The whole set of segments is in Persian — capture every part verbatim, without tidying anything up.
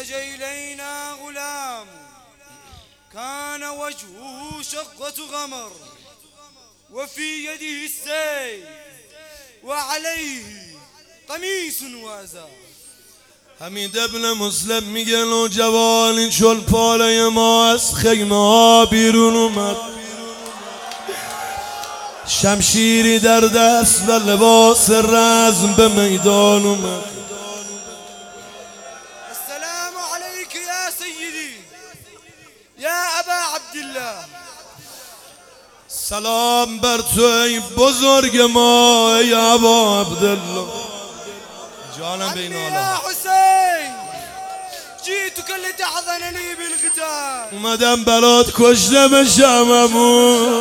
خرج إلينا غلام كان وجهه شقة غمر وفي يده السيف وعليه قميص وازار. حمید ابن مسلم میگه نوجوانی چون پاله ما از خیمه ها بیرون اومد، شمشیری در دست و لباس رزم به میدان اومد. السلام علیک یا سیدی یا ابا عبدالله. سلام بر تو ای بزرگ ما ای ابا عبدالله. جانم بین عمي آلا يا حسين جيتك لتحضنني بالقتال. اومدم برات کشته بشم امو.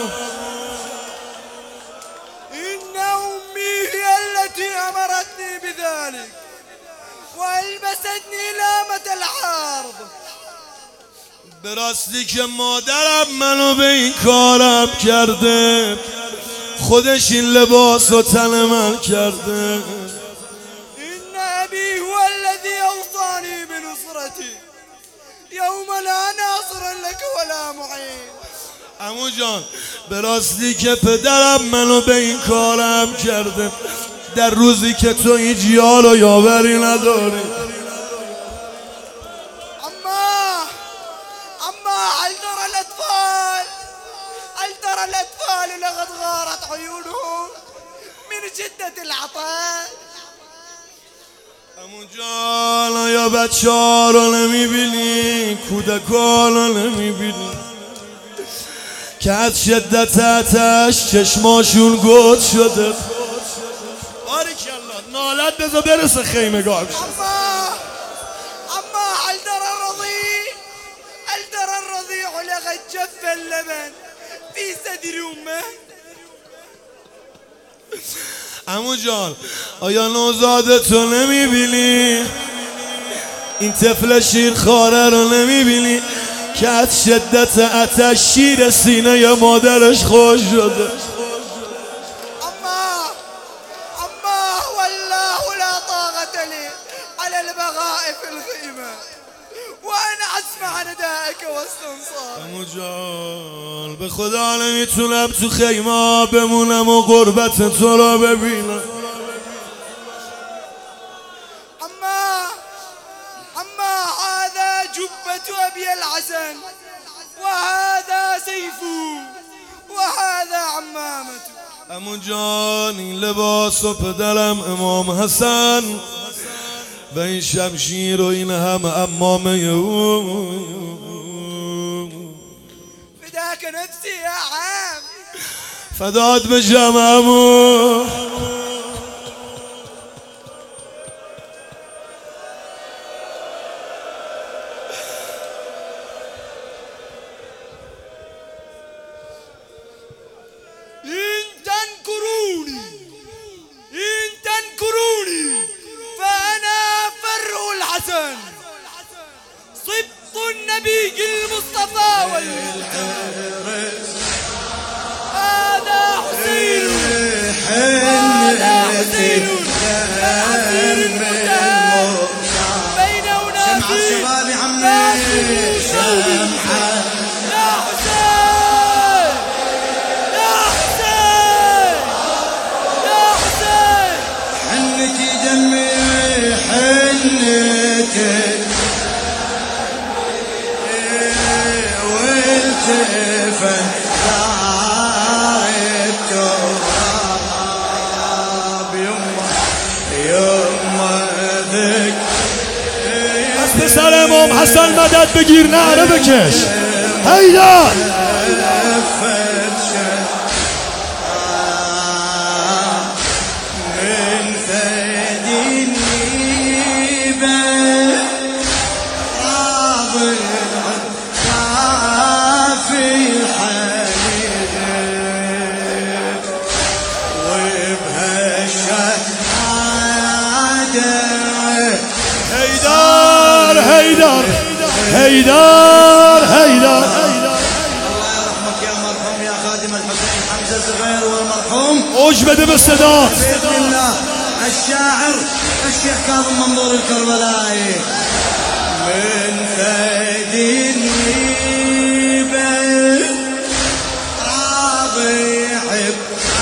إن أمي هي التي أمرتني بذلك وألبستني لامة الحرب. به راستی که مادرم منو به این کارم کرده، خودش این لباس و تن من کرده. إن أبي هو الذي أوصاني بنصرتي يوم لا ناصر لك ولا معين. عمو جان به راستی که پدرم منو به این کارم کرده، در روزی که تو هیچ یار و یاوری نداری. أما أما هل ترى الأطفال هل ترى الأطفال لقد غارت عيونهم من شدة العطاء. عمو جان یا بچه ها رو نمیبینی، کودکان رو نمیبینی که از شدت آتش چشماشون گود شده. باریکالله نالت بذار برسه خیمگاه. أما أما هل ترى الرضيع هل ترى الرضيع لقد جف اللبن في صدر أمه. عمو جان آیا نوزاده تو نمیبینی؟ این طفل شیرخواره رو نمیبینی که از شدت آتش شیر سینه مادرش خوش شده. أما أما والله لا طاقة لي على البقاء في الخيمة وأنا أسمع ندائك واستنصار. عمو جان به خدا نمیتونم تو خیمه بمونم و غربت تو رو ببینم. أما أما هذا جبة أبي الحسن وهذا سيفه وهذا عمامته. عمو جان این لباس و پدرم امام حسن و این شمشیر و این هم امامه او. فداك نفسي يا عم. فدات بشم عمو. إن تنكروني إن تنكروني فأنا فرع الحسن صبط النبي المصطفى والمختار. هذا حسين هذا حسين الأسير المتهم بين أنافي ناصر شوقي. يا حسين يا حسين يا حسين حنتي دمي حنتي والتفت دار التراب يما يما ذك. از پسر امام حسن مدد بگیر نعره بکش. هیدر هیدر هیدر هیدر هیدر. الله يرحمك يا مرحوم يا خادم الحسين حمزة الزبير والمرحوم. اوج بده بالصداع. بإذن الله الشاعر الشيخ كاظم منظور الكربلائي. من خد النيبة راضي يحب